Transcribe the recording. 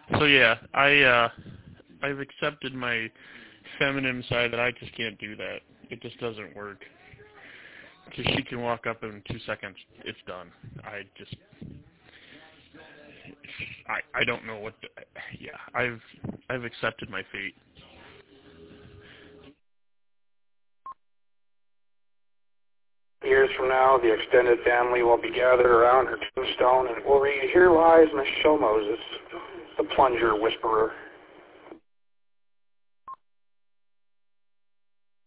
So yeah, I've accepted my feminine side that I just can't do that. It just doesn't work. Because she can walk up in 2 seconds, it's done. I don't know what. Yeah, I've accepted my fate. Years from now, the extended family will be gathered around her tombstone, and will read, "Here lies Miss Show Moses, the plunger whisperer."